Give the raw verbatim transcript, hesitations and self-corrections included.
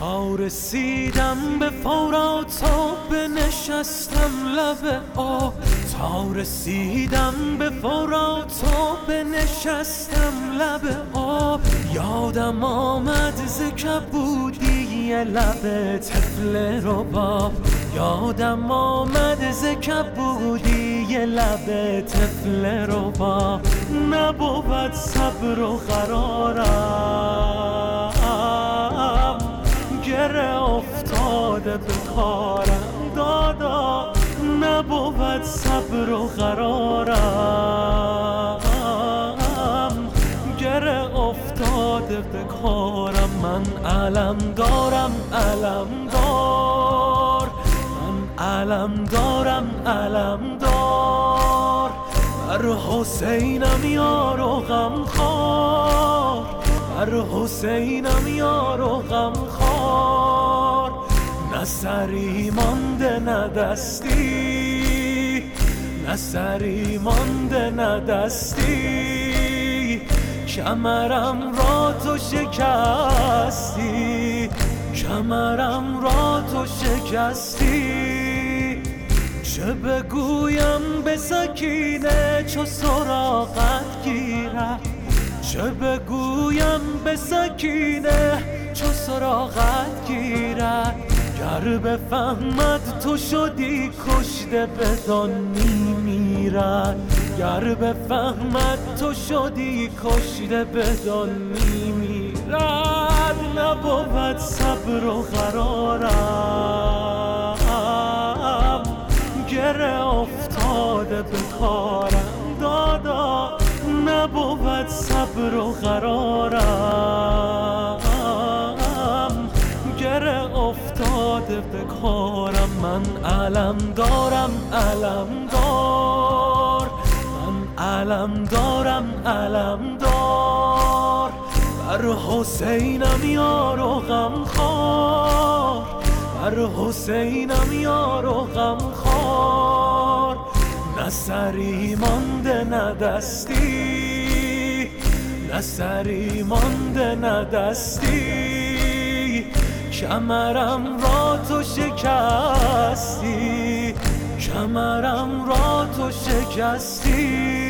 تا رسیدم به فرات تا بنشستم لب آب، تا رسیدم به فرات تا بنشستم لب آب. یادم آمد ز کبودی لب طفل رباب، یادم آمد ز کبودی لب طفل رباب. نبود صبر و قرارم، گره افتاده به کارم دادا. نبود صبر و قرارم، گره افتاده به کارم. من علم دارم علم دار، من علم دارم علم دار. بر حسینم یار و غمخوار، بر حسینم یار و غمخوار. نه سری مانده نه دستی، نه سری مانده نه دستی. کمرم را تو شکستی، کمرم را تو شکستی. چه بگویم به سکینه چو سراغت گیرد، چه بگویم به سکینه چو سراغت گیرد. گر بفهمد تو شدی کشته بدان میمیرد، گر بفهمد تو شدی کشته بدان میمیرد. نبود صبر و قرارم، گره افتاده به کارم دادا. نبود صبر و قرارم، گره افتاده به کارم. من علم دارم علم دار، من علم دارم علم دار. بر حسینم یار و غمخوار، بر حسینم یار و غمخوار. نه سری مانده نه دستی، نه سری مانده نه دستی. کمرم را تو شکستی، کمرم را تو شکستی.